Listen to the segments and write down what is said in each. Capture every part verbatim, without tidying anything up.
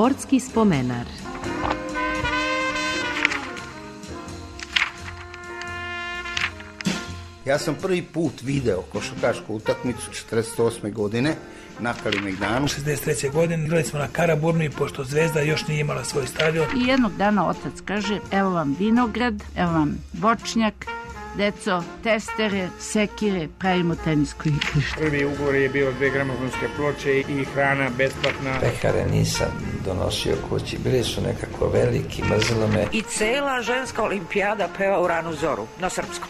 Sportski spomenar. Ja sam prvi put video košarkašku utakmicu četrdeset osme godine na Kalemegdanu. šezdeset treće godine igrali smo na Karaburmi, pošto Zvezda još nije imala svoj stadion. I jednog dana otac kaže, evo vam vinograd, evo vam voćnjak, deco, testere, sekire, pravimo tenisko igrište. Prvi ugovor je bio dve gramofonske ploče i hrana besplatna. Pekare nisam donosio kući, bili su nekako veliki, mrzilo me. I cela ženska olimpijada peva u ranu zoru, na srpskom.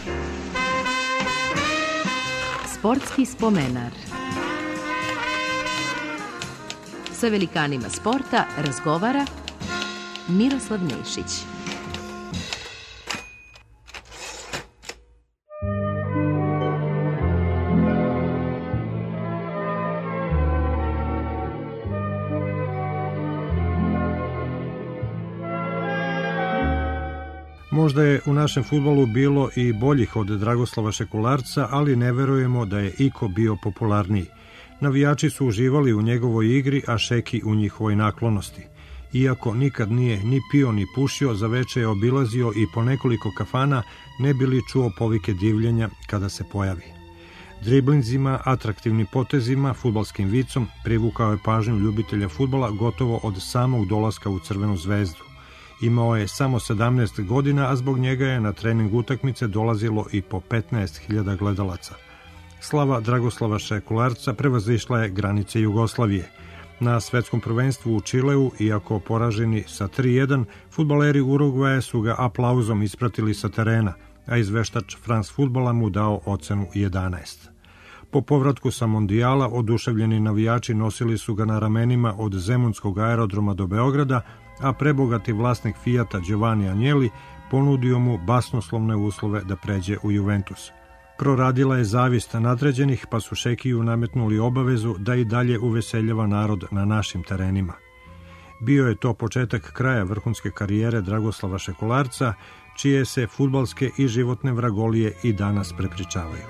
Sportski spomenar. Sa velikanima sporta razgovara Miroslav Nešić. Možda je u našem fudbalu bilo i boljih od Dragoslava Šekularca, ali ne verujemo da je iko bio popularniji. Navijači su uživali u njegovoj igri, a Šeki u njihovoj naklonosti. Iako nikad nije ni pio ni pušio, za veče je obilazio i po nekoliko kafana, ne bi li čuo povike divljenja kada se pojavi. Driblinzima, atraktivnim potezima, fudbalskim vicom privukao je pažnju ljubitelja fudbala gotovo od samog dolaska u Crvenu zvezdu. Imao je samo sedamnaest godina, a zbog njega je na trening utakmice dolazilo i po petnaest hiljada gledalaca. Slava Dragoslava Šekularca prevazišla je granice Jugoslavije. Na svetskom prvenstvu u Čileu, iako poraženi sa tri jedan, fudbaleri Urugvaja su ga aplauzom ispratili sa terena, a izveštač France Fudbala mu dao ocenu jedanaest. Po povratku sa mondijala, oduševljeni navijači nosili su ga na ramenima od Zemunskog aerodroma do Beograda, a prebogati vlasnik Fijata Giovanni Agnelli ponudio mu basnoslovne uslove da pređe u Juventus. Proradila je zavist nadređenih, pa su Šekiju nametnuli obavezu da i dalje uveseljava narod na našim terenima. Bio je to početak kraja vrhunske karijere Dragoslava Šekularca, čije se fudbalske i životne vragolije i danas prepričavaju.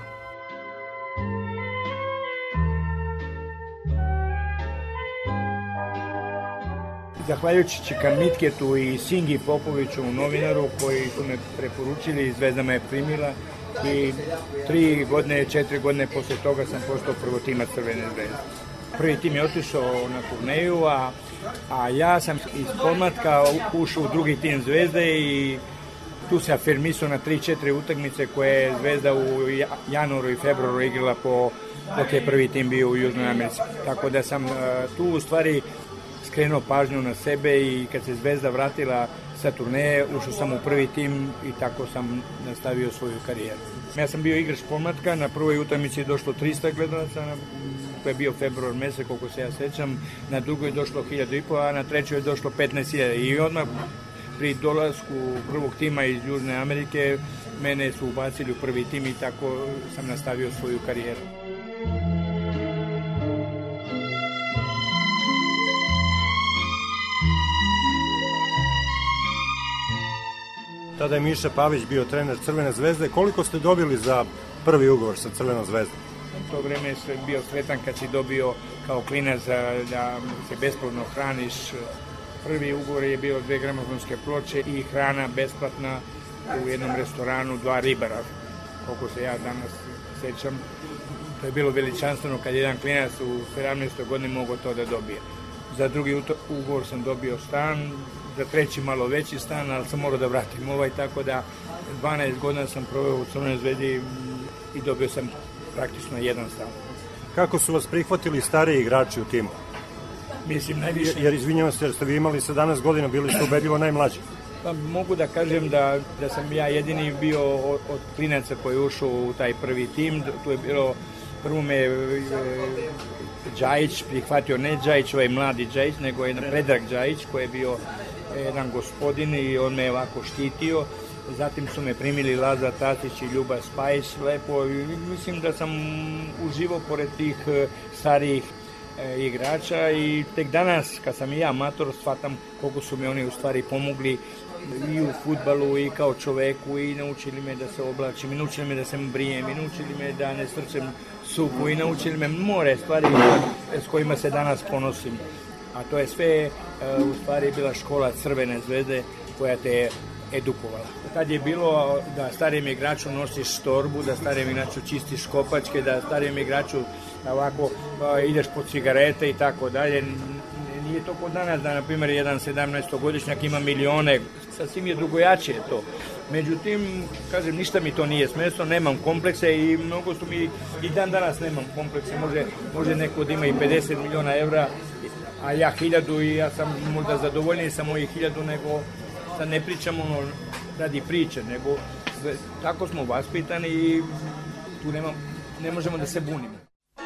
Zahvaljujući Čika Mitketu i Singi Popoviću, novinaru, koji su me preporučili, Zvezda me je primila i tri godine, četiri godine posle toga sam postao prvotimac Crvene zvezde. Prvi tim je otišao na turneju, a, a ja sam iz podmlatka ušao u drugi tim Zvezde i tu se afirmisao na tri četiri utakmice koje je Zvezda u januaru i februaru igrala po, dok je prvi tim bio u Južnoj Americi. Tako da sam tu u stvari krenuo pažnju na sebe i kad se Zvezda vratila sa turneje, ušao sam u prvi tim i tako sam nastavio svoju karijeru. Ja sam bio igrač pomlatka, na prvoj utakmici je došlo trista gledalaca, to je bio februar mesec, koliko se ja sećam, na drugoj je došlo hiljadu i po, a na trećoj je došlo petnaest hiljada i odmah pri dolasku prvog tima iz Južne Amerike mene su ubacili u prvi tim i tako sam nastavio svoju karijeru. Tada je Miša Pavić bio trener Crvene zvezde. Koliko ste dobili za prvi ugovor sa Crvenom zvezdom? U to vreme sam bio sretan kad si dobio kao klinac da se besplatno hraniš. Prvi ugovor je bio dve gramofonske ploče i hrana besplatna u jednom restoranu, dva ribara. Koliko se ja danas sećam, to je bilo veličanstveno kad jedan klinac u sedamnaestoj godini mogao to da dobije. Za drugi ugovor sam dobio stan, za treći malo veći stan, ali sam morao da vratim ovaj, tako da dvanaest godina sam proveo u Crvenoj zvezdi i dobio sam praktično jedan stan. Kako su vas prihvatili stariji igrači u timu? Mislim, najviše... Jer, jer izvinjavam se, jer ste vi imali sedamnaest godina, bili ste ubedljivo najmlađi. Pa mogu da kažem da, da sam ja jedini bio od, od klinaca koji je ušao u taj prvi tim. Tu je bilo, prvo me e, Džajić prihvatio, ne Džajić, ovaj mladi Džajić, nego jedan Predrag Džajić koji je bio jedan gospodin i on me ovako štitio. Zatim su me primili Lazar Tatić i Ljuba Spajić lepo i mislim da sam uživao pored tih starijih e, igrača i tek danas kad sam i ja amator shvatam koliko su mi oni u stvari pomogli i u fudbalu i kao čoveku i naučili me da se oblačim i naučili me da se brijem i naučili me da ne strčem supu i naučili me more stvari s kojima se danas ponosim. A to je sve u stvari bila škola Crvene zvezde koja te je edukovala. Tad je bilo da starijem igraču nosiš torbu, da starijem igraču čistiš kopačke, da starijem igraču ovako ideš po cigarete i tako dalje. Nije to kod danas da, na primjer, jedan sedamnaestogodišnjak ima milione, sasvim je drugojačije to. Međutim, kažem, ništa mi to nije smesno, nemam komplekse i mnogo su mi, i dan danas nemam komplekse, može, može neko da ima i pedeset miliona evra, a ja hiljadu i ja sam možda zadovoljniji sa mojih hiljadu, nego sad ne pričamo ono radi priče, nego tako smo vaspitani i tu nema, ne možemo da se bunimo.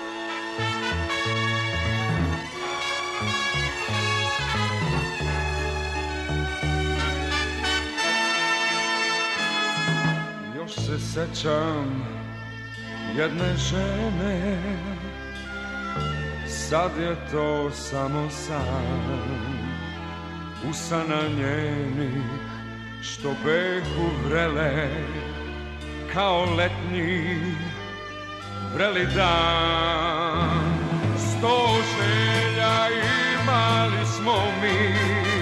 Još se sećam jedne žene, sad je to samo san. Usana njeni što behu vrele kao letnji vreli dan. Sto želja imali smo mi,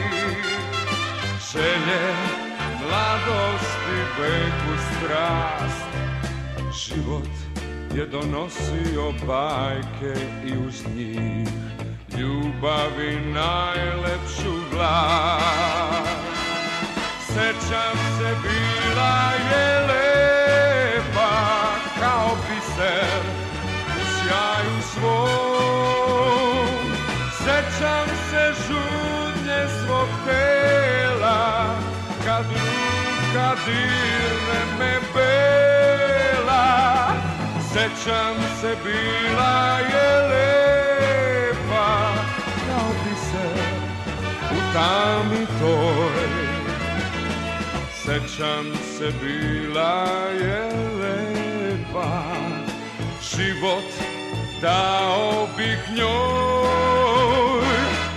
želje mladosti, behu strast. Život je donosio bajke i uz njih ljubavi najlepšu vlast. Sećam se, bila je lepa kao biser u sjaju svom. Sećam se žudnje svog tela kad ruka dirne me bela. Sećam se, bila je lepa kao biser u tami toj. Sećam se, bila je lepa, život dao bih njoj.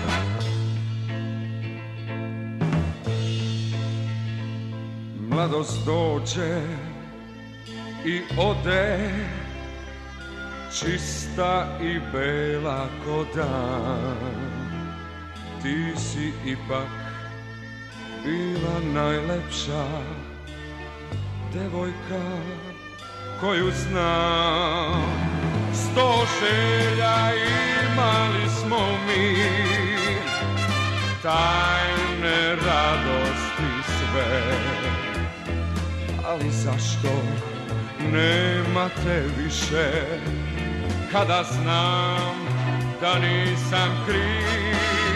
Mladost dođe i ode, čista i bela ko dan. Ti si ipak bila najlepša devojka koju znam. Sto želja imali smo mi, tajne radosti sve. Ali zašto nema te više, kada znam da nisam kriv?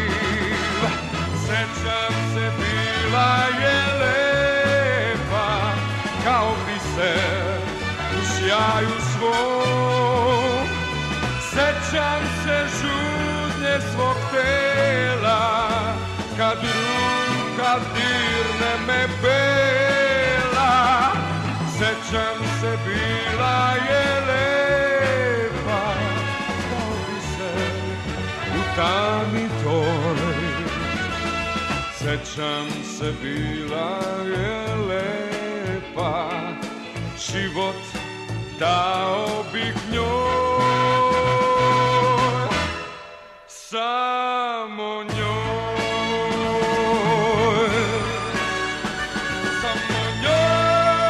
Sećam se, bila je lepa kao biser u sjaju svom. Sećam se žudnje svog tela kad ruka dirne me bela. Sećam se, bila je lepa kao biser u tami toj. Sećam se, bila je lepa, život dao bih njoj, samo njoj, samo njoj.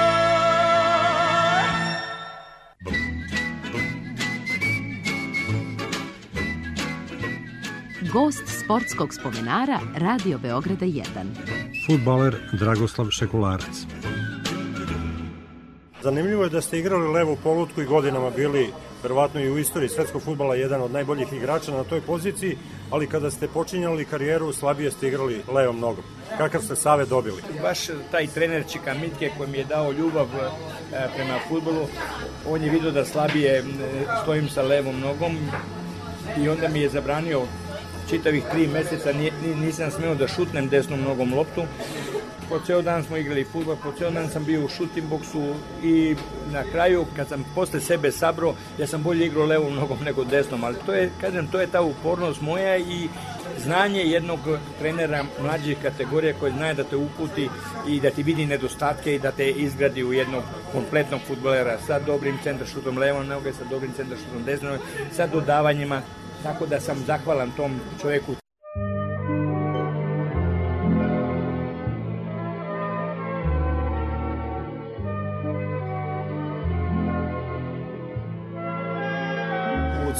Gost sportskog spomenara Radio Beograda jedan. Fudbaler Dragoslav Šekularac. Zanimljivo je da ste igrali levu polutku i godinama bili, verovatno i u istoriji svetskog fudbala, jedan od najboljih igrača na toj poziciji, ali kada ste počinjali karijeru, slabije ste igrali levom nogom. Kakav ste savet dobili? Baš taj trener Čika Mitke koji mi je dao ljubav prema fudbalu, on je vidio da slabije stojim sa levom nogom i onda mi je zabranio čitavih tri meseca, nisam smeo da šutnem desnom nogom loptu. Po ceo dan smo igrali fudbal, po ceo dan sam bio u šuting boksu i na kraju kad sam posle sebe sabro, ja sam bolje igrao levom nogom nego desnom, ali to je, kažem, to je ta upornost moja i znanje jednog trenera mlađih kategorija koji zna da te uputi i da ti vidi nedostatke i da te izgradi u jednog kompletnog fudbalera sa dobrim centaršutom levom noge, sa dobrim centaršutom desnom noge, sa dodavanjima, tako da sam zahvalan tom čoveku.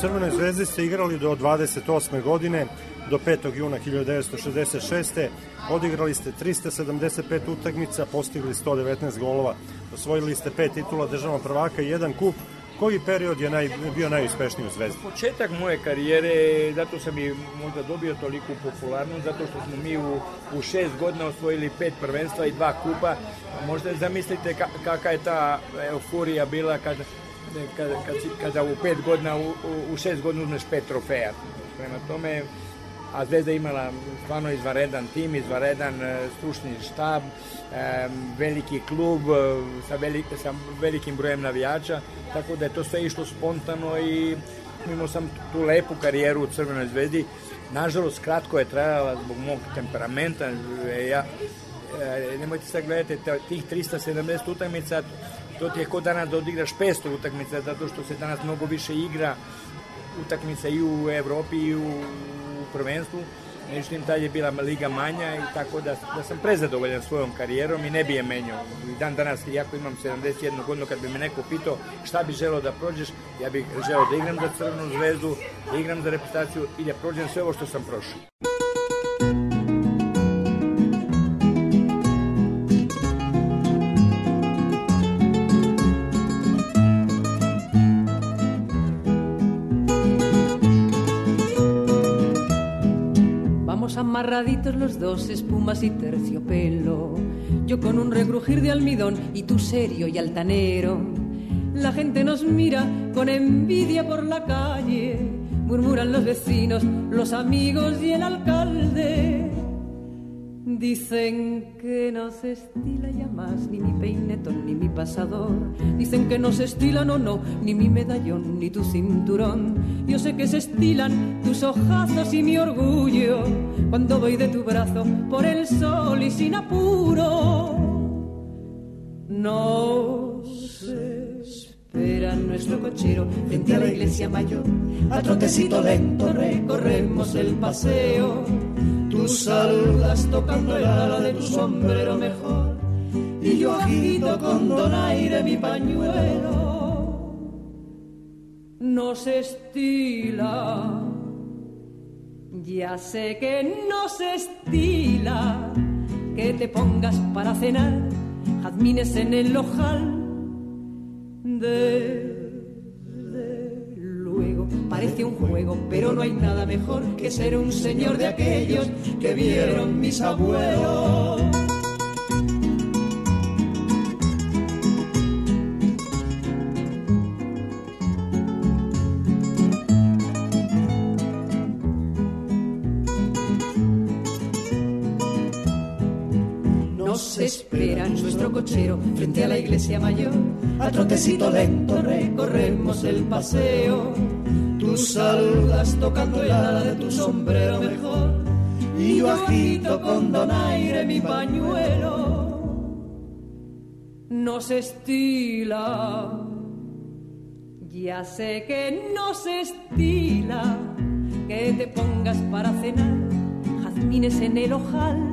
Crvenoj zvezdi ste igrali do dvadeset osme godine, do petog juna hiljadu devetsto šezdeset šeste. Odigrali ste trista sedamdeset pet utakmica, postigli sto devetnaest golova, osvojili ste pet titula državnog prvaka i jedan kup. Koji period je naj, bio najuspešniji u Zvezdi? Početak moje karijere, zato sam i možda dobio toliku popularnost, zato što smo mi u, u šest godina osvojili pet prvenstva i dva kupa. Možda zamislite ka, kakva je ta euforija bila kada, kada, kada, kada u pet godina, u, u šest godina uzmeš pet trofeja. Prema tome, a Zvezda imala stvarno izvanredan tim, izvanredan stručni štab, veliki klub sa, velik, sa velikim brojem navijača, tako da je to sve išlo spontano i imao sam tu lepu karijeru u Crvenoj Zvezdi. Nažalost, kratko je trajala zbog mog temperamenta. Ja, nemojte sad gledati, tih trista sedamdeset utakmica, to ti je ko danas da odigraš petsto utakmica, zato što se danas mnogo više igra utakmica i u Evropi i u prvenstvu. Međutim, tad je bila liga manja i tako da, da sam prezadovoljan svojom karijerom i ne bi je menjao. I dan danas, iako imam sedamdeset jednu godinu, kad bi me neko pitao šta bi želeo da prođeš, ja bih želeo da igram za Crvenu Zvezdu, da igram za reprezentaciju i da prođem sve ovo što sam prošao. Amarraditos los dos, espumas y terciopelo, yo con un regrujir de almidón y tú serio y altanero. La gente nos mira con envidia por la calle, murmuran los vecinos, los amigos y el alcalde. Dicen que no se estila ya más ni mi peinetón ni mi pasador. Dicen que no se estilan o no, ni mi medallón ni tu cinturón. Yo sé que se estilan tus ojazos y mi orgullo cuando voy de tu brazo por el sol y sin apuro. Nos espera nuestro cochero frente a la iglesia mayor. A trotecito lento recorremos el paseo. Tú saludas tocando el ala de tu sombrero mejor y yo agito con donaire mi pañuelo. No se estila, ya sé que no se estila que te pongas para cenar jazmines en el ojal. Desde luego parece un juego, pero no hay nada mejor que ser un señor de aquellos que vieron mis abuelos. Nos espera nuestro cochero frente a la iglesia mayor. A trotecito lento recorremos el paseo. Tú saludas tocando el ala de tu sombrero mejor y yo agito con donaire mi pañuelo. No se estila, ya sé que no se estila que te pongas para cenar jazmines en el ojal.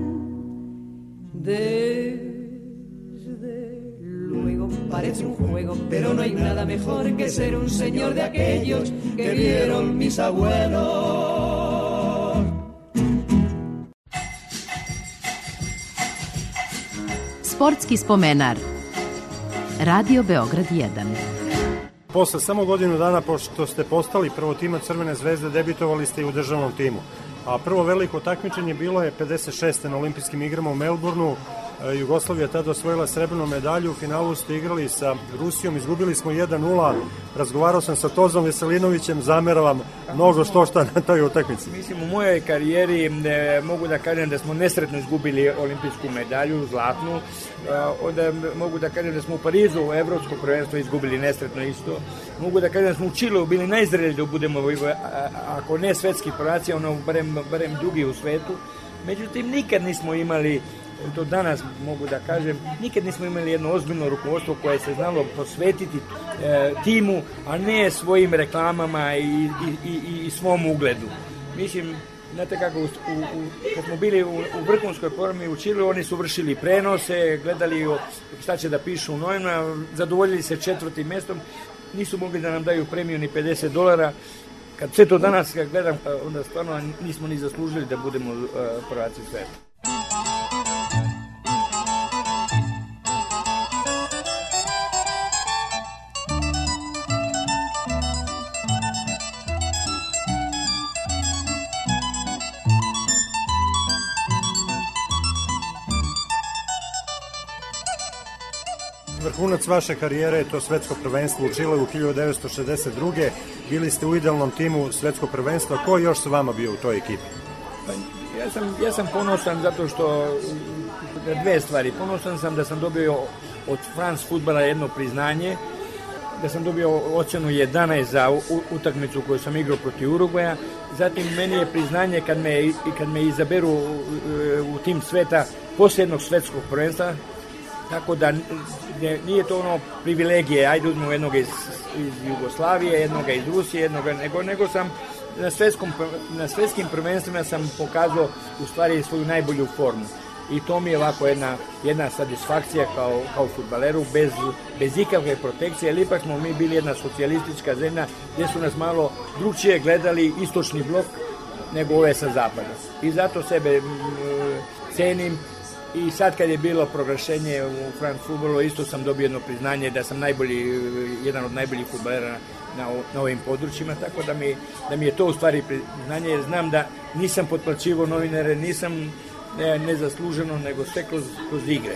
Desde luego parece un juego, pero no hay nada mejor que ser un señor de aquellos que vieron mis abuelos. Sportski spomenar. Radio Beograd jedan. Posle samo godinu dana pošto ste postali prvotima Crvene zvezde, debitovali ste i u državnom timu. A prvo veliko takmičenje bilo je pedeset šeste na olimpijskim igrama u Melbourneu. Jugoslavija tada osvojila srebrnu medalju, u finalu ste igrali sa Rusijom, izgubili smo jedan nula, razgovarao sam sa Tozom Veselinovićem, zameram vam mnogo što šta na toj utakmici. Mislim, u mojoj karijeri e, mogu da kažem da smo nesretno izgubili olimpijsku medalju, zlatnu, e, onda mogu da kažem da smo u Parizu u evropsko prvenstvo izgubili nesretno isto, mogu da kažem da smo u Čileu bili najzrelji da budemo, ako ne svetski prvaci, ono barem, barem drugi u svetu, međutim nikad nismo imali, to danas mogu da kažem, nikad nismo imali jedno ozbiljno rukovodstvo koje se znalo posvetiti e, timu, a ne svojim reklamama i, i, i, i svom ugledu. Mislim, znate kako, u, u, kad smo bili u, u vrhunskoj formi u Čileu, oni su vršili prenose, gledali šta će da pišu u novinama, zadovoljili se četvrtim mjestom, nisu mogli da nam daju premiju ni pedeset dolara. kad sve to danas kad gledam, onda stvarno nismo ni zaslužili da budemo uh, prvaci sveta. Vrhunac vaše karijere je to svetsko prvenstvo u Čileu hiljadu devetsto šezdeset druge. Bili ste u idealnom timu svetskog prvenstva. Ko još sa vama bio u toj ekipi? Pa, ja, sam, ja sam ponosan zato što dve stvari. Ponosan sam da sam dobio od France Futbala jedno priznanje, da sam dobio ocenu jedanaest za utakmicu koju sam igrao protiv Urugvaja. Zatim meni je priznanje kad me, kad me izaberu u tim sveta poslije jednog svetskog prvenstva. Tako da nije to ono privilegije, ajde uzmemo jednog iz, iz Jugoslavije, jednog iz Rusije, jednog, nego, nego sam na, svetskom, na svetskim prvenstvima sam pokazao u stvari svoju najbolju formu. I to mi je ovako jedna, jedna satisfakcija kao, kao fudbaleru, bez, bez ikakve protekcije, ali ipak smo mi bili jedna socijalistička zemlja gdje su nas malo drugčije gledali istočni blok nego ove sa zapada. I zato sebe m, cenim. I sad kad je bilo proglašenje u France Futbolu, isto sam dobio jedno priznanje da sam najbolji, jedan od najboljih fudbalera na, na ovim područjima, tako da mi, da mi je to u stvari priznanje, jer znam da nisam potplaćivao novinare, nisam ne, nezasluženo, nego sve kroz, kroz igre.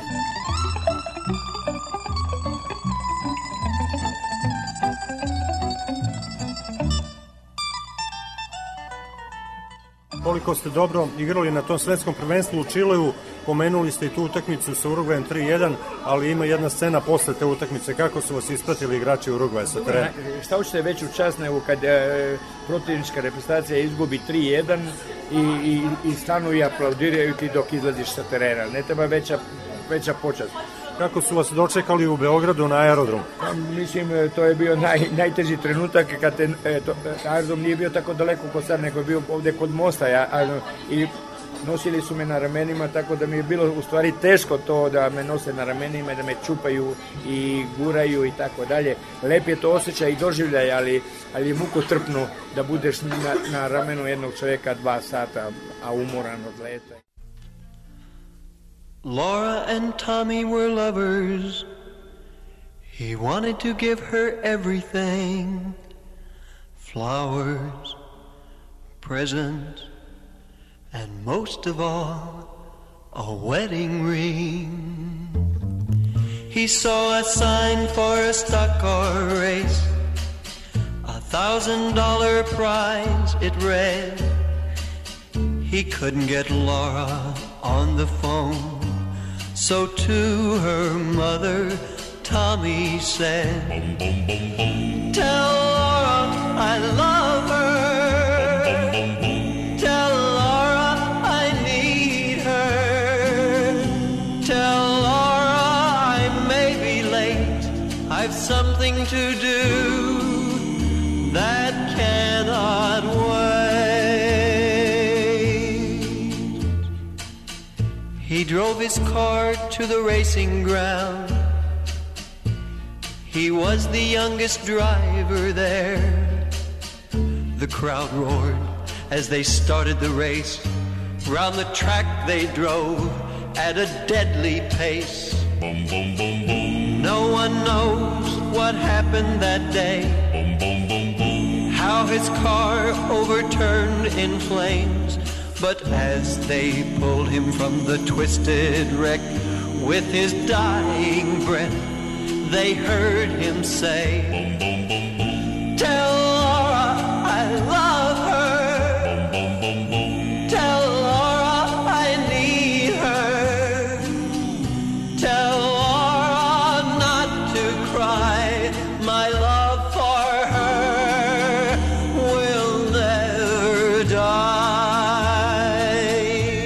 Koliko ste dobro igrali na tom svetskom prvenstvu u Čileu, pomenuli ste i tu utakmicu sa Urugvajem tri jedan, ali ima jedna scena posle te utakmice. Kako su vas ispratili igrači Urugvaja sa terena? Šta hoćete veću čast nego kad e, protivnička reprezentacija izgubi tri jedan i, i, i stanu i aplaudiraju ti dok izlaziš sa terena. Ne treba veća, veća počast. Kako su vas dočekali u Beogradu na aerodromu? Pa, mislim, to je bio naj, najteži trenutak kad te, e, to, aerodrom nije bio tako daleko kod sad, nego je bio ovdje kod mosta. Ja, a, i nosili su me na ramenima, tako da mi je bilo u stvari teško to da me nose na ramenima i da me čupaju i guraju i tako dalje. Lep je to osjećaj i doživljaj, ali, ali je mukotrpno da budeš na, na ramenu jednog čovjeka dva sata, a umoran od leta. Laura and Tommy were lovers. He wanted to give her everything. Flowers, presents, and most of all, a wedding ring. He saw a sign for a stock car race, a thousand dollar prize it read. He couldn't get Laura on the phone, so to her mother, Tommy said, boom, boom, boom, boom. Tell Laura I love her. Boom, boom, boom. Tell Laura I need her. Tell Laura I may be late. I've something to do that cannot wait. He drove his car to the racing ground. He was the youngest driver there. The crowd roared as they started the race. Round the track they drove at a deadly pace. Boom, boom, boom, boom. No one knows what happened that day. Boom, boom, boom, boom. How his car overturned in flames. But as they pulled him from the twisted wreck, with his dying breath, they heard him say, boom, boom, boom, boom. Tell Laura I love her. Boom, boom, boom, boom. Tell Laura I need her. Tell Laura not to cry. My love for her will never die.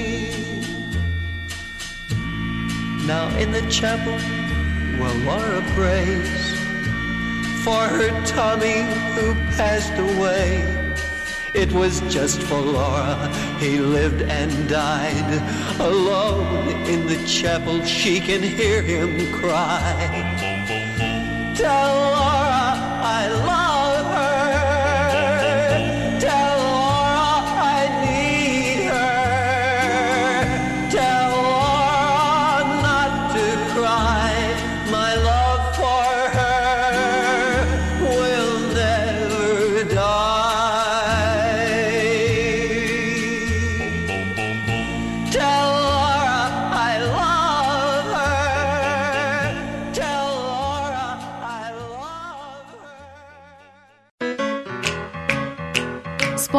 Now in the chapel, well, Laura prays for her Tommy who passed away. It was just for Laura he lived and died. Alone in the chapel she can hear him cry. Tell Laura I love her.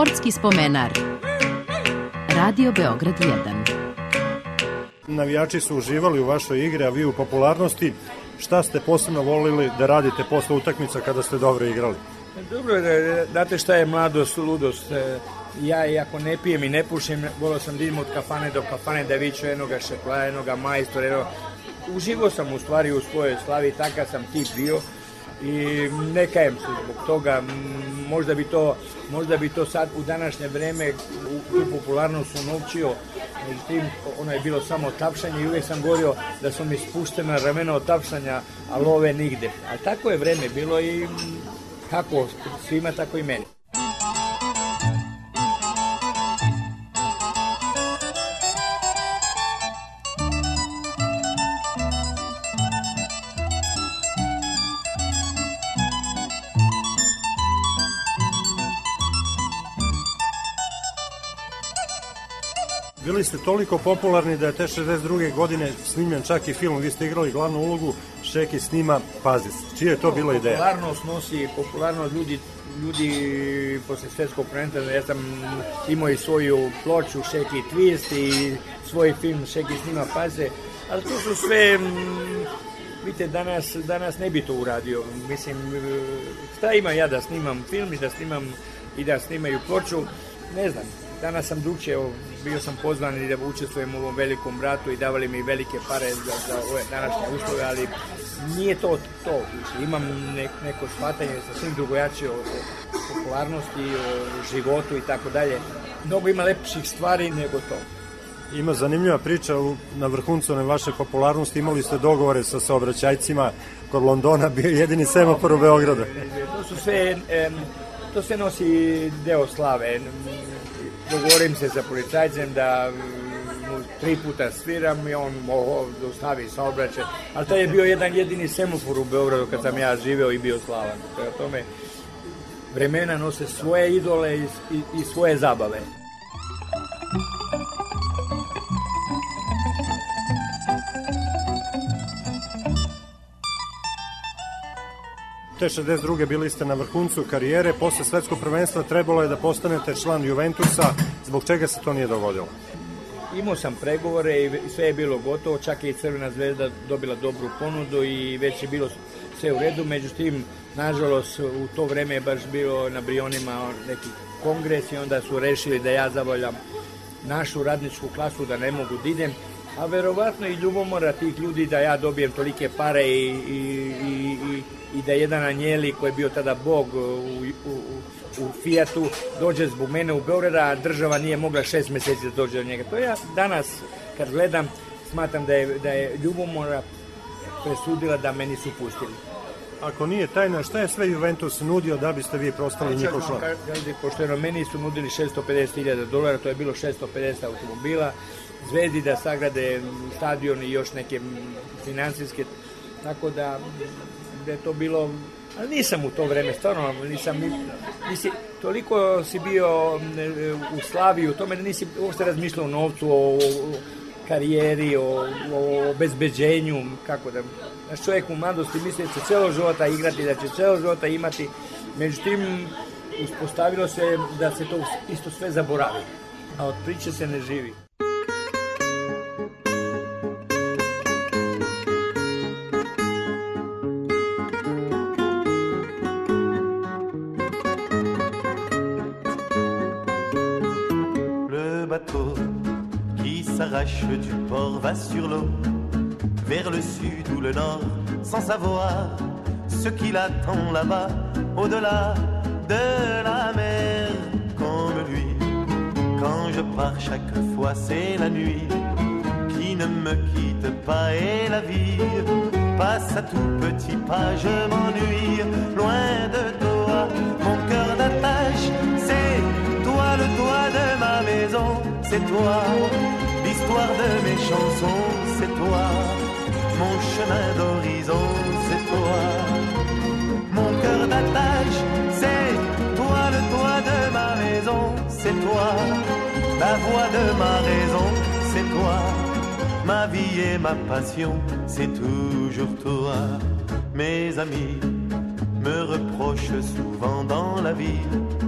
Sportski spomenar. Radio Beograd jedan. Navijači su uživali u vašoj igri, a vi u popularnosti. Šta ste posebno volili da radite posle utakmica kada ste dobro igrali? Dobro, znate šta je mladost, ludost. Ja, iako ne pijem i ne pušim, volio sam da idem od kafane do kafane, da viću jednoga šekla, jednoga majstora. Jednog... Uživo sam u stvari u svojoj slavi, takav sam tip bio i ne kajem se zbog toga. Možda bi to, možda bi to sad u današnje vreme u tu popularnost unovčio, međutim ono je bilo samo tapšanje i uvijek sam govorio da su mi spuštena ramena od tapšanja, a love nigde. A tako je vreme bilo i kako svima, tako i meni. Bili ste toliko popularni da je te šezdeset druge godine snimljen čak i film, vi ste igrali glavnu ulogu, Šeki snima Pazis. Čija je to bila ideja? Popularnost nosi, popularnost ljudi, ljudi posle svetskog prvenstva, ja sam imao i svoju ploču Šeki Twist i svoj film Šeki snima Paze, ali to su sve, vidite, danas, danas ne bi to uradio. Mislim, šta ima ja da snimam film i da snimam i da snimaju ploču, ne znam. Danas sam drugčije, bio sam pozvan i da učestvujem u ovom velikom bratu i davali mi velike pare za, za ove današnje uslove, ali nije to to. Imam ne, neko shvatanje sa svim drugojačije o, o popularnosti, o životu i tako dalje. Mnogo ima lepših stvari nego to. Ima zanimljiva priča na vrhuncu one vaše popularnosti. Imali ste dogovore sa saobraćajcima kod Londona, bio jedini semafor u Beogradu. To su sve, to sve nosi deo slave. Dogovorim se sa policajcem da mu tri puta sviram i on dostavi saobraćaj, ali to je bio jedan jedini semafor u Beogradu kad sam ja živeo i bio slavan. Prema tome, vremena nose svoje idole i, i, i svoje zabave. Te šezdeset druge bili ste na vrhuncu karijere, posle svetskog prvenstva trebalo je da postanete član Juventusa, zbog čega se to nije dogodilo? Imao sam pregovore i sve je bilo gotovo, čak je i Crvena zvezda dobila dobru ponudu i već je bilo sve u redu, međutim, nažalost, u to vreme je baš bilo na Brionima neki kongres i onda su rešili da ja zavoljam našu radničku klasu, da ne mogu da idem, a verovatno i ljubomora tih ljudi da ja dobijem tolike pare i, i, i, i, i da jedan Anjeli koji je bio tada bog u, u, u Fijatu dođe zbog mene u Beograda, a država nije mogla šest meseci da dođe do njega. To ja danas kad gledam smatram da je, da je ljubomora presudila da me nisu pustili. Ako nije tajna, šta je sve Juventus nudio da biste vi prostali njihov član? Pošto meni su nudili šesto pedeset hiljada dolara, to je bilo šesto pedeset automobila, Zvezdi da sagrade stadion i još neke finansijske, tako da, da je to bilo, ali nisam u to vreme, stvarno nisam, nisi, toliko si bio u slavi, u tome da nisi uopšte razmišljao o novcu, o, o karijeri, o, o obezbeđenju, kako da, naš čovjek u mladosti misli da će celo života igrati, da će celo života imati, međutim, uspostavilo se da se to isto sve zaboravi, a od priče se ne živi. S'arrache du port, va sur l'eau, vers le sud ou le nord, sans savoir ce qui l'attend là-bas, au-delà de la mer. Comme lui, quand je pars chaque fois, c'est la nuit qui ne me quitte pas et la vie passe à tout petit pas. Je m'ennuie loin de toi, mon cœur d'attache, c'est toi le toit de ma maison, c'est toi. L'histoire de mes chansons, c'est toi. Mon chemin d'horizon, c'est toi. Mon cœur d'attache, c'est toi le toit de ma maison, c'est toi. La voix de ma raison, c'est toi. Ma vie et ma passion, c'est toujours toi. Mes amis me reprochent souvent dans la vie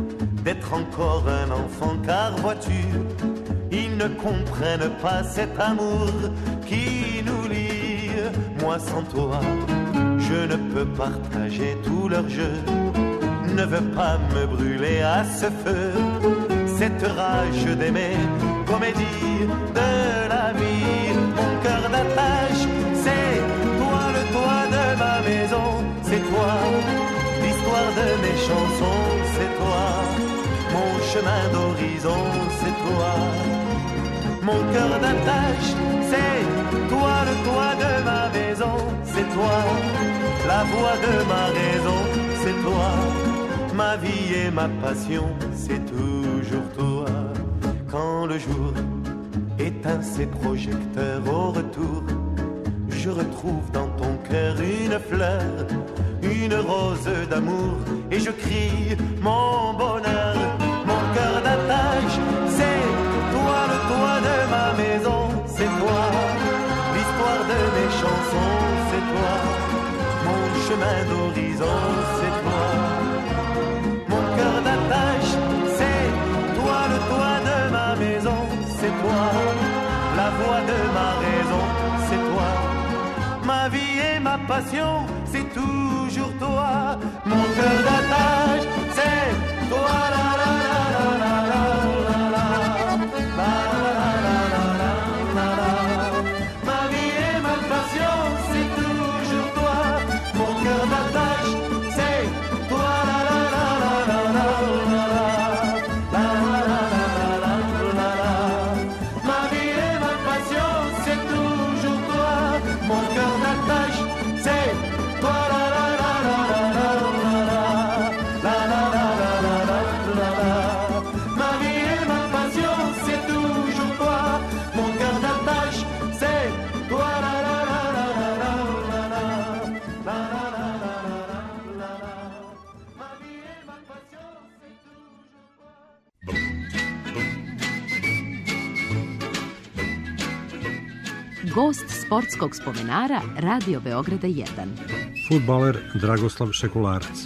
d'être encore un enfant, car vois-tu, ils ne comprennent pas cet amour qui nous lie. Moi sans toi, je ne peux partager tout leur jeu, ne veux pas me brûler à ce feu. Cette rage d'aimer, comédie de la vie, mon cœur d'attache, c'est toi le toit de ma maison, c'est toi l'histoire de mes chansons, c'est toi mon chemin d'horizon, c'est toi mon cœur d'attache, c'est toi le toit de ma maison, c'est toi la voix de ma raison, c'est toi ma vie et ma passion, c'est toujours toi. Quand le jour éteint ses projecteurs au retour, je retrouve dans ton cœur une fleur, une rose d'amour, et je crie mon bonheur. Mon cœur d'attache, c'est toi le toit de ma maison, c'est toi l'histoire de mes chansons, c'est toi mon chemin d'horizon, c'est toi. Mon cœur d'attache, c'est toi le toit de ma maison, c'est toi la voix de ma raison, c'est toi ma vie et ma passion, c'est toujours toi. Mon cœur d'attache, c'est toi, la la la la la la la la la la. Ma vie et ma passion, c'est toujours toi. Mon cœur d'attache, c'est toi, la la la la la la la la la. Ma vie et ma passion, c'est toujours toi. Mon cœur d'attache, c'est toi, la la la la la la la la. Ma vie et ma passion, c'est toujours toi. Mon cœur d'attache, c'est toi, la la la la la la la. Ma vie et ma passion, c'est toujours toi. Gost sportskog spomenara Radio Beograda jedan. Fudbaler Dragoslav Šekularac.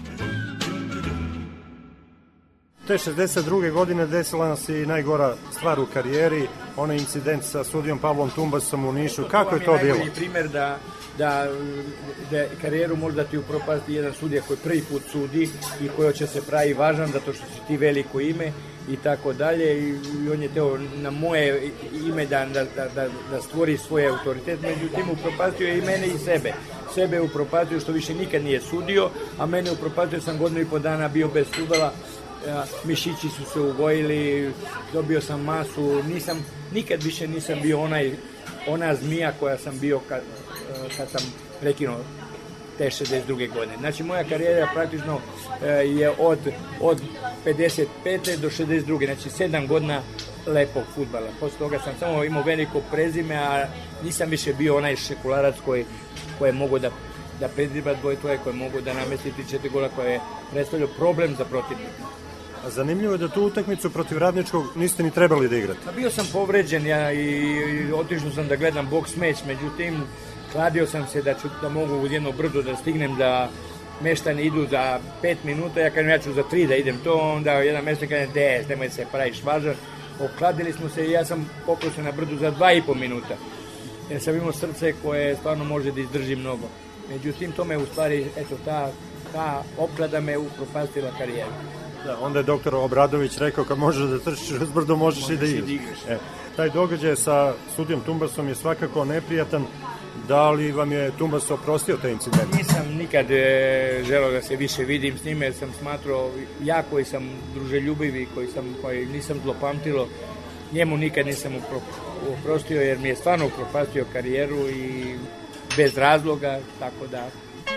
Te šezdeset druge godine desila nam se i najgora stvar u karijeri, onaj incident sa sudijom Pavlom Tumbasom u Nišu. Kako je to bilo? Najbolji primjer da, da, da karijeru možda ti upropasti jedan sudija koji prvi put sudi i koji će se pravi važan zato što si ti veliko ime i tako dalje, i on je teo na moje ime da, da, da, da stvori svoj autoritet, međutim upropastio je i mene i sebe. Sebe upropastio što više nikad nije sudio, a mene upropastio, sam godinu i po dana bio bez fudbala, mišići su se ugojili, dobio sam masu, nisam, nikad više nisam bio onaj, ona zmija koja sam bio kad, kad sam prekinuo te šezdeset druge godine. Znači moja karijera praktično je od, od pedeset pete do šezdeset druge, znači sedam godina lepog fudbala. Posle toga sam samo imao veliko prezime, a nisam više bio onaj Šekularac koji, koji je mogo da, da predriba dvoje tvoje, koji je mogo da namesti tri četiri gola, koji je predstavljao problem za protivnika. A zanimljivo je da tu utakmicu protiv Radničkog niste ni trebali da igrate. A bio sam povređen ja, i, i otišao sam da gledam boks meč, međutim kladio sam se da, ću, da mogu u jedno brdo da stignem, da meštani idu za pet minuta, ja kažem ja ću za tri da idem to, onda jedan meštan kaže des, nemoj se praviš važan. Okladili smo se i ja sam popao se na brdu za dva i po minuta, jer sam imao srce koje stvarno može da izdrži mnogo. Međutim, to me u stvari, eto, ta, ta oklada me upropastila karijeru. Da, onda je doktor Obradović rekao kad možeš da trčiš uz brdo, možeš, možeš i da igraš. E, taj događaj sa sudijom Tumbasom je svakako neprijatan. Da li vam je Tumbas oprostio taj incident? Nisam nikad e, želeo da se više vidim s njime, jer sam smatrao, ja koji sam druželjubivi, koji, sam, koji nisam zlopamtilo, njemu nikad nisam oprostio, jer mi je stvarno upropastio karijeru i bez razloga, tako da...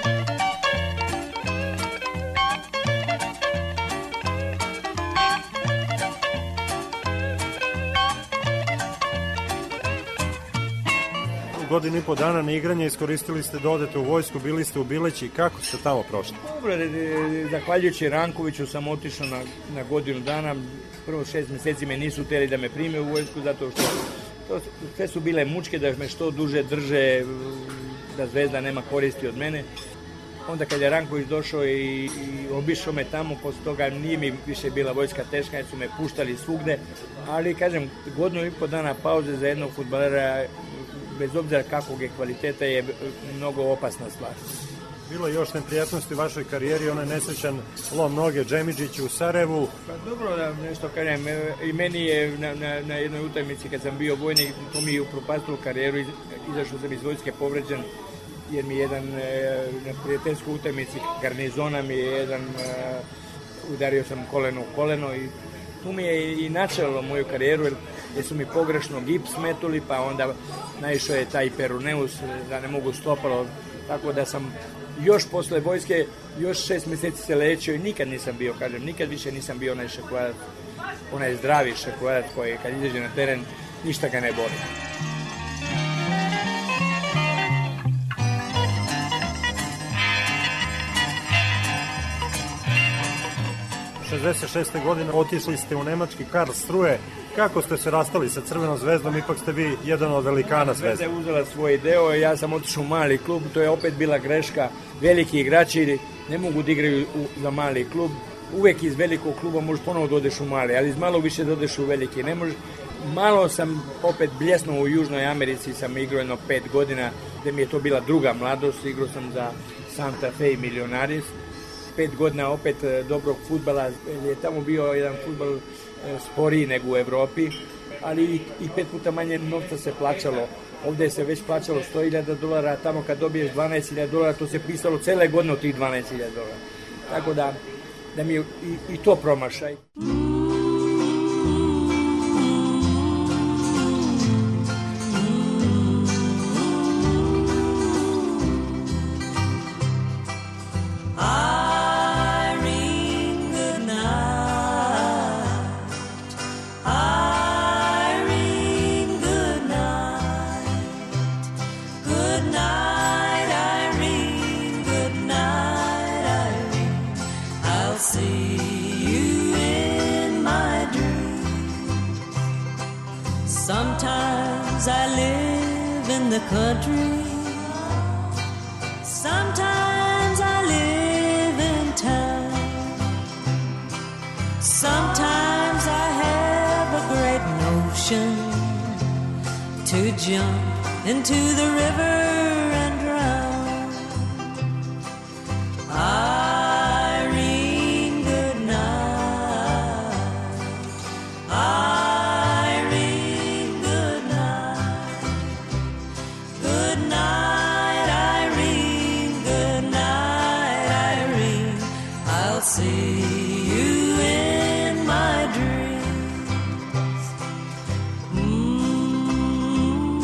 Godinu i po dana na igranje iskoristili ste da odete u vojsku, bili ste u Bileći, kako ste tamo prošli? Dobro, zahvaljujući Rankoviću sam otišao na, na godinu dana, prvo šest meseci me nisu hteli da me prime u vojsku, zato što to, sve su bile mučke da me što duže drže, da Zvezda nema koristi od mene. onda kad je Ranković došao i, i obišao me tamo, posle toga nije mi više bila vojska teška, jer su me puštali svugde, ali kažem, godinu i po dana pauze za jednog fudbalera, bez obzira kakvog je kvaliteta, je mnogo opasna stvar. Bilo je još neprijatnosti u vašoj karijeri, onaj nesrećan lom noge Džemidžiću u Sarajevu. Pa dobro da nešto kažem, i meni je na, na, na jednoj utakmici kad sam bio vojnik, to mi je upropastilo karijeru, izašao sam iz vojske povređen, jer mi je jedan na prijateljskoj utakmici garnizona mi je jedan udario sam koleno u koleno i tu mi je i načelo moju karijeru, jer su mi pogrešno gips metuli, pa onda naišao je taj peroneus da ne mogu stopalo, tako da sam još posle vojske, još šest mjeseci se lečio i nikad nisam bio, kažem, nikad više nisam bio onaj šakovac, onaj zdravi šakovac koji kad izađe na teren ništa ga ne boli. šezdeset šeste. godine otišli ste u nemački Karlsruhe. Kako ste se rastali sa Crvenom zvezdom? Ipak ste vi jedan od velikana zvezde. Zvezda je uzela svoj deo i ja sam otišao u mali klub. To je opet bila greška. Veliki igrači ne mogu da igraju u, za mali klub. Uvek iz velikog kluba možeš ponovo da odeš u mali, ali iz malo više da odeš u veliki. Ne možeš. Malo sam opet bljesnuo u Južnoj Americi, sam igrao jedno pet godina, gde mi je to bila druga mladost. Igrao sam za Santa Fe i Milionaris. Pet godina opet dobrog fudbala, je tamo bio jedan fudbal sporiji nego u Evropi, ali i, i pet puta manje novca se plaćalo. Ovdje se već plaćalo sto hiljada dolara, tamo kad dobiješ dvanaest hiljada dolara, to se pisalo cele godine od tih dvanaest hiljada dolara. Tako da, da mi je i, i to promašaj. Sometimes I live in the country, sometimes I live in town, sometimes I have a great notion to jump into the river and drown. Irene, good night. Irene, good night. Good night, Irene. Good night, Irene. I'll see you in my dreams. Mm-hmm.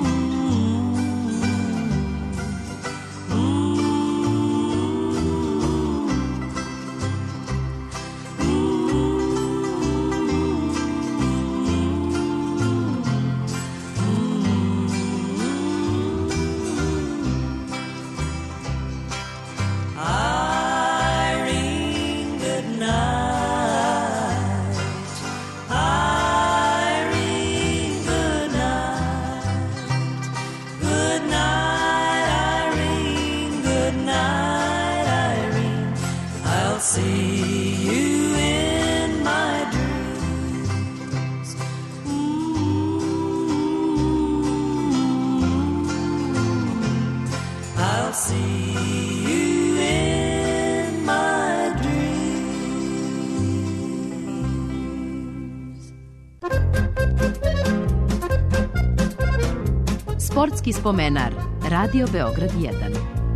Irene, good night. Irene, good night. Good night, Irene. Good night, Irene. I'll see you in my dreams. Mm-hmm. I'll see you in my dreams. Sportski spomenar. Radio Beograd jedan.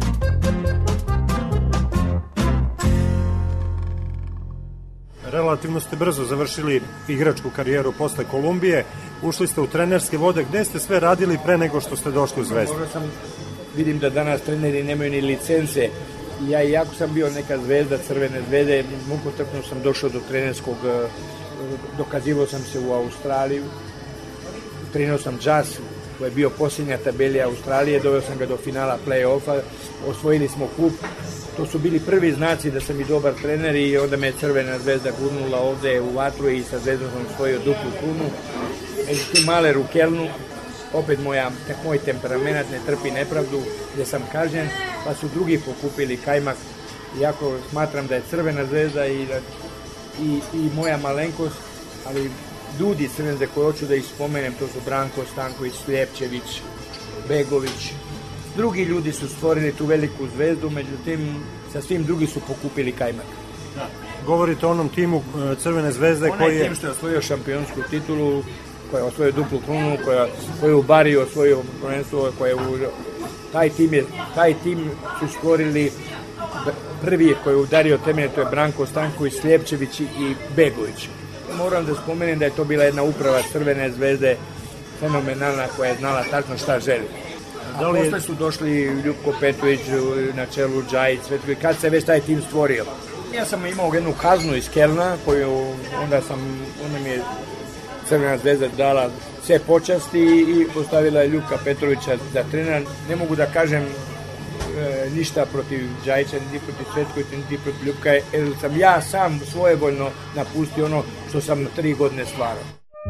Relativno ste brzo završili igračku karijeru posle Kolumbije, ušli ste u trenerske vode. Gde ste sve radili pre nego što ste došli u Zvezdu? Možda sam, vidim da danas treneri nemaju ni licence. Ja, iako sam bio neka zvezda, Crvene zvezde, mukotrpno sam došao do trenerskog, dokazivao sam se u Australiju, trenirao sam Jazz, koji je bio posljednja tabelija Australije, doveo sam ga do finala play-offa, osvojili smo kup. To su bili prvi znaci da sam i dobar trener i onda me Crvena zvezda gurnula ovde u vatru i sa Zvezdom sam osvojio duplu krunu. Međutim, Maler u Kelnu opet moja, moj temperament ne trpi nepravdu, gdje sam kažen, pa su drugi pokupili kajmak, iako smatram da je Crvena zvezda i, i, i moja malenkost, ali ljudi Crvene zvezde koje hoću da ih spomenem, to su Branko Stanković, Sljepčević, Begović. Drugi ljudi su stvorili tu veliku zvezdu, međutim, sa svim drugi su pokupili kajmak. Da. Govorite o onom timu Crvene zvezde Onaj koji je... tim što je osvojio šampionsku titulu, koja je osvojio duplu krunu, koja, koja je u Bariju osvojio prvenstvo, koja je u... Taj tim, je, taj tim su stvorili prvi koji je udario temelje, to je Branko Stanković, Sljepčević i Begović. Moram da spomenem da je to bila jedna uprava Crvene zvezde, fenomenalna, koja je znala tačno šta želi. A da li... posle su došli Ljupko Petrović na čelu, Džajić, kad se već taj tim stvorio. Ja sam imao jednu kaznu iz Kelna, koju onda sam, onda mi je Crvena zvezda dala sve počasti i postavila je Ljupka Petrovića za trener. Ne mogu da kažem e, ništa protiv Džajića, niti protiv Svetkovića, niti protiv Ljupka, jer sam ja sam svojevoljno napustio ono što sam na tri godine stvarao.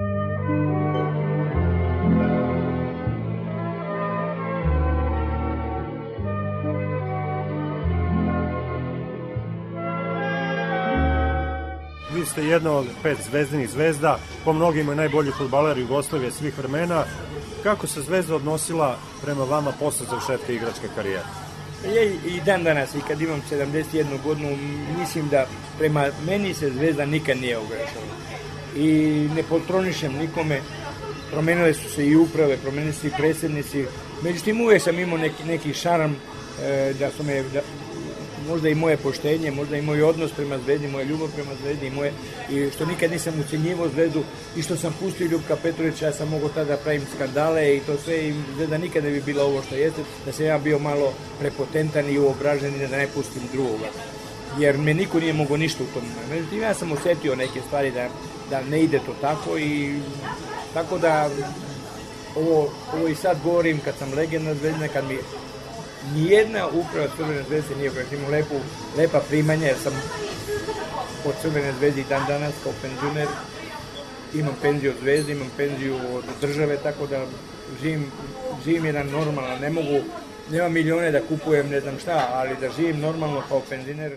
Vi ste jedna od pet zvezdinih zvezda, po mnogima najbolji fudbaler Jugoslavije svih vremena. Kako se Zvezda odnosila prema vama posle završetka igračke karijere? Ja i dan danas, i kad imam sedamdeset jednu godinu, mislim da prema meni se Zvezda nikad nije ogrešala. I ne potronišem nikome, promenile su se i uprave, promenili su i predsjednici, međutim uvijek sam imao neki, neki šarm e, da su me... Da, možda i moje poštenje, možda i moj odnos prema Zvezdi, moja ljubav prema Zvezdi i, moje, i što nikad nisam ucenjivao Zvezdu i što sam pustio Ljupka Petrovića, ja sam mogao tada pravim skandale i to sve i Zvezda nikad ne bi bila ovo što jeste, da sam ja bio malo prepotentan i uobražen i da ne pustim drugoga. Jer me niko nije mogao ništa u tom. Međutim, ja sam osjetio neke stvari da, da ne ide to tako i tako da ovo, ovo i sad govorim kad sam legenda Zvezdina, kad mi nijedna uprava Crvene zvezde nije imao lepu, lepa primanja, jer sam od Crvene zvezde i dan danas kao penzioner, imam penziju od Zvezde, imam penziju od države, tako da živim, živim jedan normalno, ne mogu, nema milijone da kupujem ne znam šta, ali da živim normalno kao penzioner.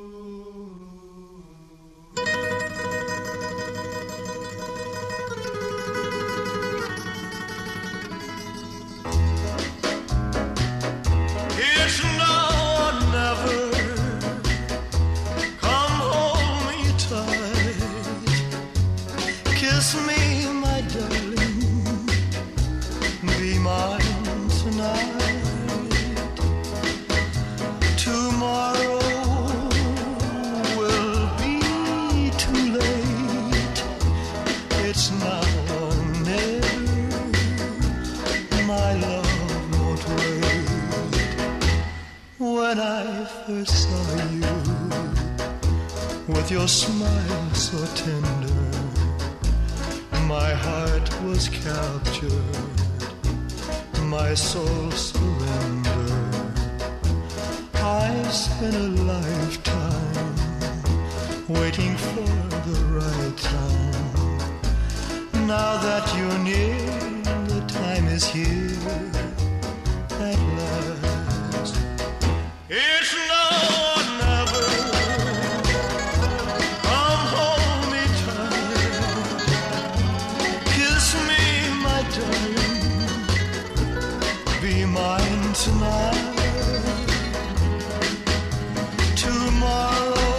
When I first saw you, with your smile so tender, my heart was captured, my soul surrendered. I spent a lifetime waiting for the right time. Now that you're near, the time is here at last. It's now or never. Come hold me tight. Kiss me, my darling. Be mine tonight. Tomorrow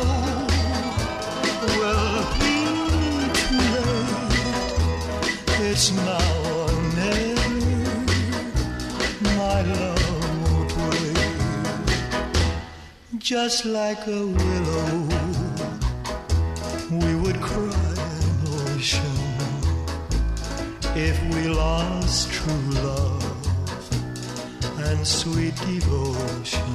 will be too late. It's now or never. My love won't wait. Just like a willow, we would cry an ocean if we lost true love and sweet devotion.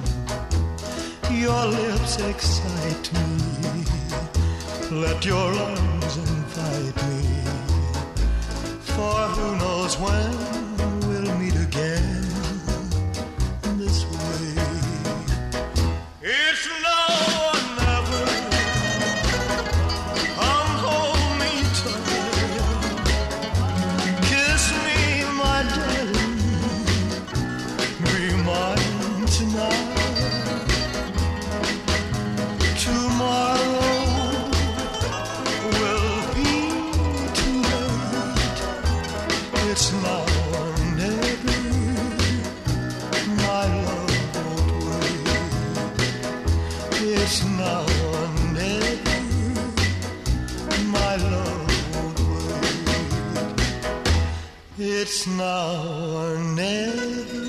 Your lips excite me, let your arms invite me, for who knows when we'll meet again this way. It's now or never. Come hold me tight. Kiss me, my It's now or never, my love won't wait. It's now or never, my love won't wait. It's now or never,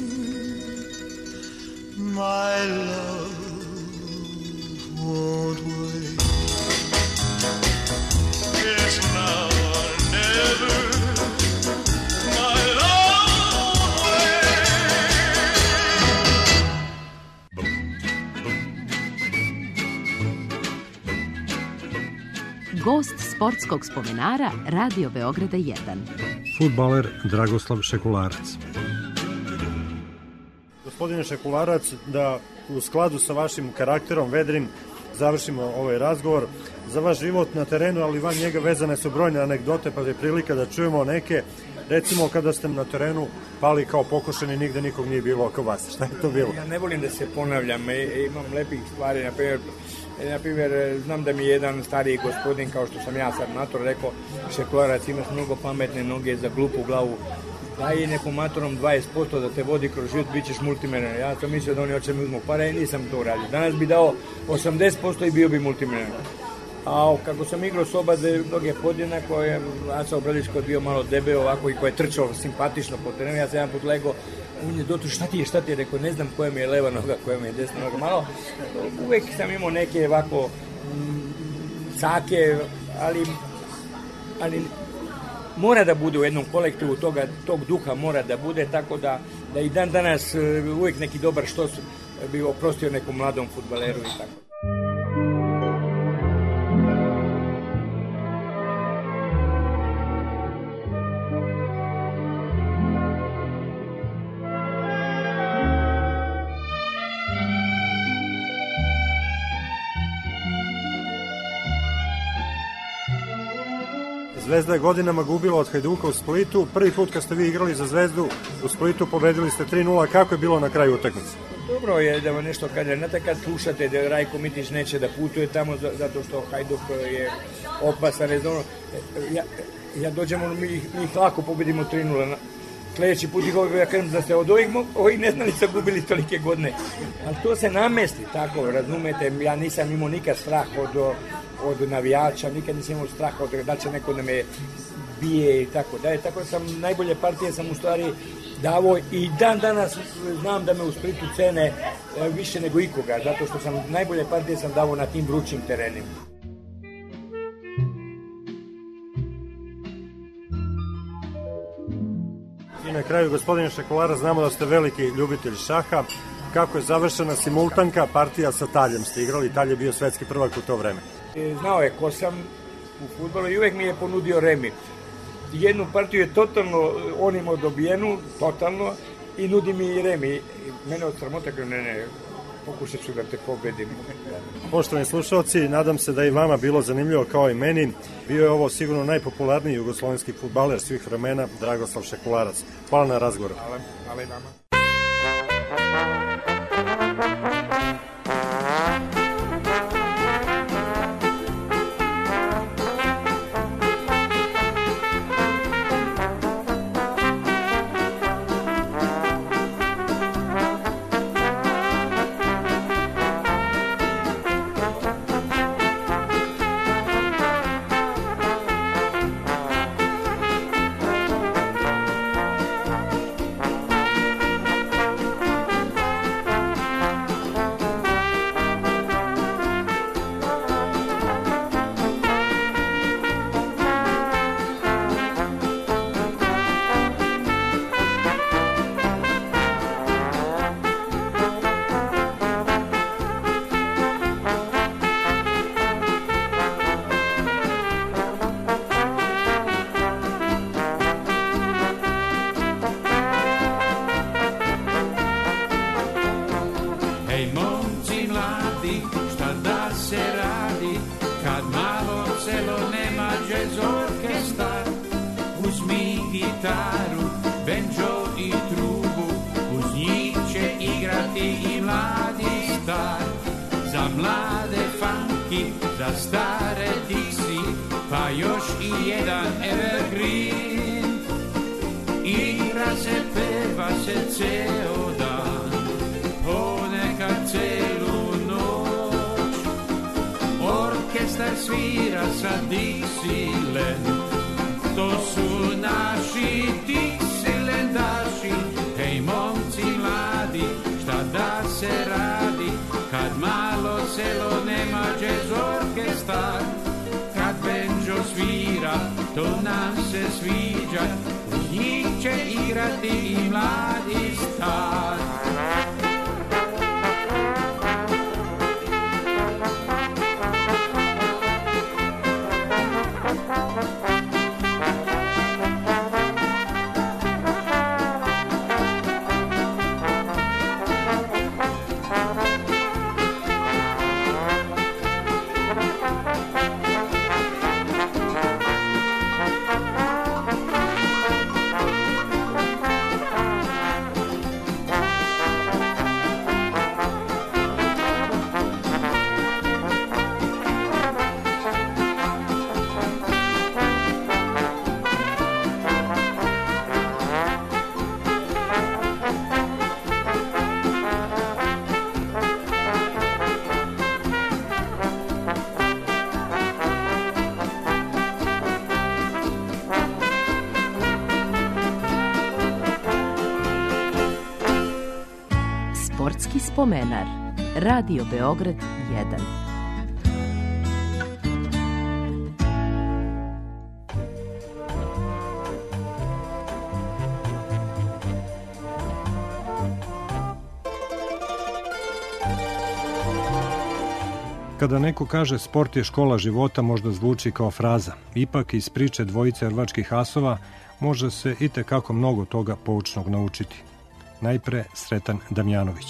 my love won't wait. It's now or never. Gost sportskog spomenara Radio Beograda jedan. Fudbaler Dragoslav Šekularac. Gospodine Šekularac, da u skladu sa vašim karakterom vedrim završimo ovaj razgovor. Za vaš život na terenu, ali van njega vezane su brojne anegdote, pa je prilika da čujemo neke. Recimo, kada ste na terenu pali kao pokošeni, nigde nikog nije bilo oko vas. Šta je to bilo? Ja ne volim da se ponavljam, imam lepih stvari, na primjer, na primjer, znam da mi je jedan stariji gospodin, kao što sam ja sad mator rekao, Šekularac, imaš mnogo pametne noge za glupu glavu, daj nekom matorom dvadeset posto da te vodi kroz život, bit ćeš multimilioner. Ja sam mislio da oni hoće mi uzmu pare i nisam to uradio. Danas bi dao osamdeset posto i bio bi multimilioner. A kako sam igrao s oba mnoge podjednako, je Aca Obradić koji je bio malo debeo ovako i koji je trčao simpatično po terenu, ja sam jedan put legao, on je dotu, šta ti je, šta ti je, rekao, ne znam koja mi je leva noga, koja mi je desna noga, malo, uvek sam imao neke ovako cake, ali, ali mora da bude u jednom kolektivu toga, tog duha mora da bude, tako da, da i dan danas uvek neki dobar štos bi oprostio nekom mladom fudbaleru i tako. Zvezda je godinama gubila od Hajduka u Splitu. Prvi put kad ste vi igrali za Zvezdu u Splitu pobedili ste tri nula. Kako je bilo na kraju utakmice? Dobro je da vam nešto kaže. Znate kad slušate da Rajko Mitić neće da putuje tamo zato što Hajduk je opasan. Ja, ja dođemo, mi, mi ih lako pobedimo tri nula. Sljedeći put ih ovih, ja kažem da ste od ovih, ovih neznalica gubili tolike godine. Ali to se namesti tako, razumete. Ja nisam imao nikad strah od... od navijača, nikad nisam imao straha od da će neko da me bije i tako dalje. Tako da sam najbolje partije sam u stvari davao i dan danas znam da me u Splitu cene više nego ikoga, zato što sam najbolje partije sam davao na tim vrućim terenima. I na kraju, gospodine Šekularac, znamo da ste veliki ljubitelj šaha. Kako je završena simultanka, partija sa Taljem ste igrali, Talj je bio svetski prvak u to vreme. Znao je ko sam u fudbalu i uvek mi je ponudio remi. Jednu partiju je totalno, on imao dobijenu, totalno, i nudi mi i remi. Mene od sramota kao ne, ne, pokušat ću da te pobedim. Poštovani slušalci, nadam se da i vama bilo zanimljivo kao i meni. Bio je ovo sigurno najpopularniji jugoslovenski fudbaler svih vremena, Dragoslav Šekularac. Hvala na razgovoru. Hvala, hvala i vama. ceo dan, ponekad celu noć. Orkestar svira sa Dixieland, to su naši Dixielandaši. Hej momci mladi, šta da se radi, kad malo selo nema jazz orkestar. Kad banjo svira, to nam se sviđa, u njih će igrati i mladi star. Sportski spomenar. Radio Beograd jedan. Kada neko kaže sport je škola života, možda zvuči kao fraza. Ipak iz priče dvojice rvačkih asova može se i tekako mnogo toga poučnog naučiti. Najpre Sretan Damjanović.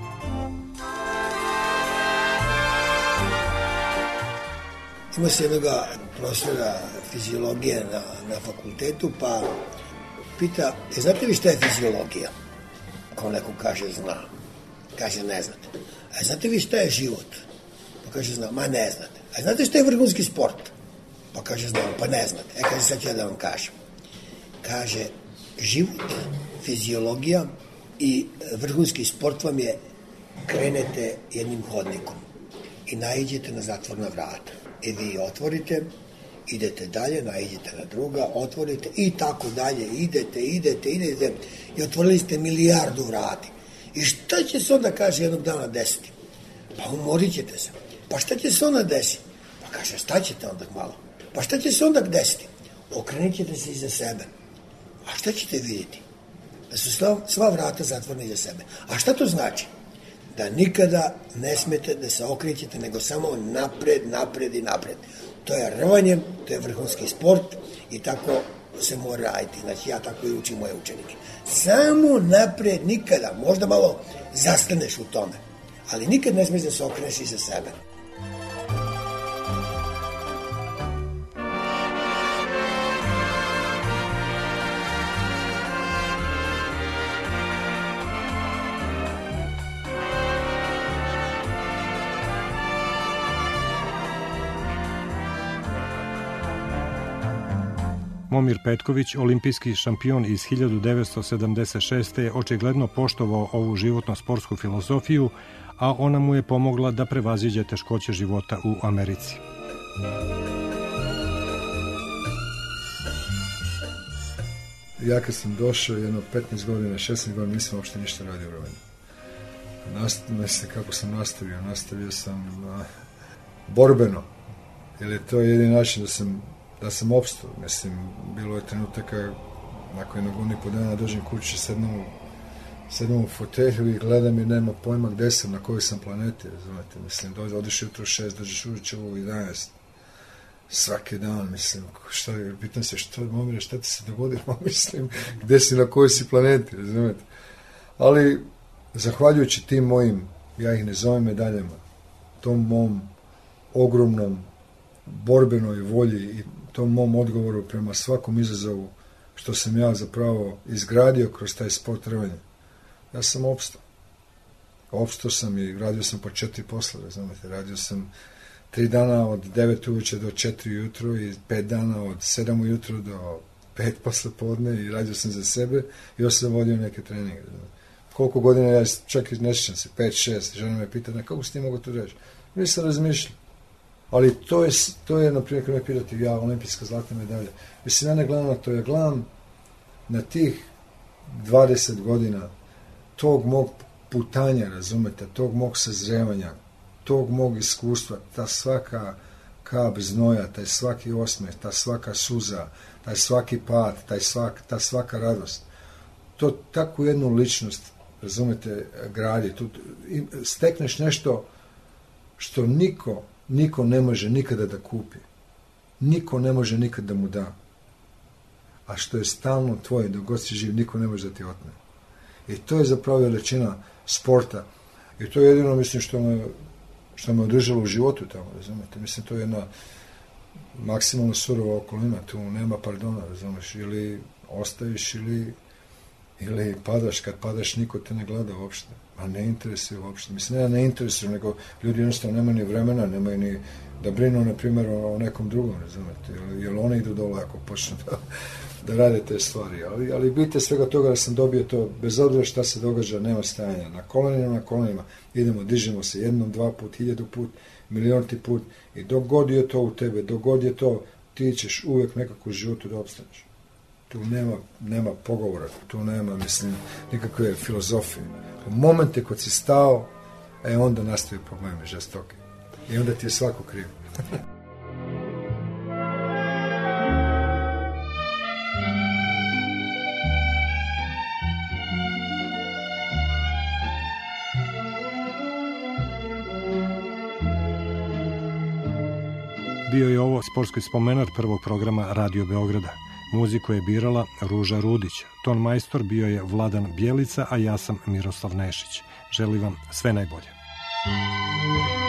Ima se jednoga profesora fiziologije na, na fakultetu, pa pita, e, znate vi šta je fiziologija? Kao neko kaže, zna. Kaže, ne znate. A znate vi šta je život? Pa kaže, znam. Ma ne znate. A znate šta je vrhunski sport? Pa kaže, znam. Pa ne znate. E, kaže, sad ću ja da vam kažem. Kaže, život, fiziologija i vrhunski sport vam je, krenete jednim hodnikom i naiđete na zatvorna vrata. I vi otvorite, idete dalje, naiđete na druga, otvorite i tako dalje, idete, idete, idete i otvorili ste milijardu vrati. I šta će se onda, kaže, jednog dana desiti? Pa umorit ćete se. Pa šta će se onda desiti? Pa kaže, šta ćete onda malo? Pa šta će se onda desiti? Okrenit ćete se iza sebe. A šta ćete vidjeti? Da su sva, sva vrata zatvorena iza sebe. A šta to znači? Da nikada ne smete da se okrećete, nego samo napred, napred i napred. To je rvanje, to je vrhunski sport i tako se mora raditi. Znači, ja tako i učim moje učenike. Samo napred, nikada. Možda malo zastaneš u tome, ali nikad ne smiješ da se okreneš iza sebe. Momir Petković, olimpijski šampion iz hiljadu devetsto sedamdeset šeste. je očigledno poštovao ovu životno-sportsku filozofiju, a ona mu je pomogla da prevaziđe teškoće života u Americi. Ja kad sam došao, jedno petnaest godina, šesnaest godina, nisam uopšte ništa radio u rvanju. Nastavio se kako sam nastavio, nastavio sam a, borbeno, jer je to jedini način da sam da sam opstao. Mislim, bilo je trenutaka, nakon jednog godina i po dana dođem kući, sednem u, sednem u fotelju i gledam i nema pojma gde sam, na kojoj sam planeti, razumete. Mislim, dođe, odiš jutro u šest, dođeš uveče u jedanaest. Svaki dan, mislim, šta, pitam se, što, momire, šta ti se dogodilo, mislim, gde si, na kojoj si planeti, razumete. Ali, zahvaljujući tim mojim, ja ih ne zovem medaljama, tom mom ogromnom borbenoj volji i tom mom odgovoru prema svakom izazovu što sam ja zapravo izgradio kroz taj sport rvanja, ja sam opstao. Opstao sam i radio sam po četiri posla, znate, radio sam tri dana od devet uveče do četiri ujutru i pet dana od sedam ujutru do pet posle podne i radio sam za sebe i još sam vodio neke treninge. Koliko godina, ja čak i ne sjećam se, pet, šest, žena me pita, kako si ti mogu to reći? Nisam razmišljao. Ali to je, to je na primjer, kada me pitati, ja, olimpijska zlatna medalja. Mislim, ja ne gledam na to, ja gledam na tih dvadeset godina tog mog putanja, razumete, tog mog sazrevanja, tog mog iskustva, ta svaka kap znoja, taj svaki osmeh, ta svaka suza, taj svaki pad, taj svak, ta svaka radost. To takvu jednu ličnost, razumete, gradi. Tu stekneš nešto što niko, niko ne može nikada da kupi. Niko ne može nikada da mu da. A što je stalno tvoje, dok god si živ, niko ne može da ti otme. I to je zapravo veličina sporta. I to je jedino, mislim, što me, što me održalo u životu tamo, razumete. Mislim, to je jedna maksimalno surova okolina, tu nema pardona, razumeš, ili ostaviš ili, ili padaš, kad padaš niko te ne gleda uopšte, a ne interesuje uopšte, mislim, ne, ne interesuje, nego ljudi jednostavno nemaju ni vremena, nemaju ni da brinu, na primjer, o nekom drugom, razumete, jer oni idu dole ako počnu da, da rade te stvari, ali, ali bite svega toga da sam dobio to, bez obzira šta se događa, nema stajanja, na kolenima, na kolenima, idemo, dižemo se jednom, dva put, hiljadu put, milionti put, i dok god je to u tebe, dok god je to, ti ćeš uvijek nekako u životu da opstaneš. Tu nema, nema pogovora, tu nema, mislim, nikakve filozofije. U momente kad si stao, e onda nastaju problemi žestoki. I onda ti je svako kriv. Bio je ovo sportski spomenar prvog programa Radio Beograda. Muziku je birala Ruža Rudić. Ton majstor bio je Vladan Bjelica, a ja sam Miroslav Nešić. Želim vam sve najbolje.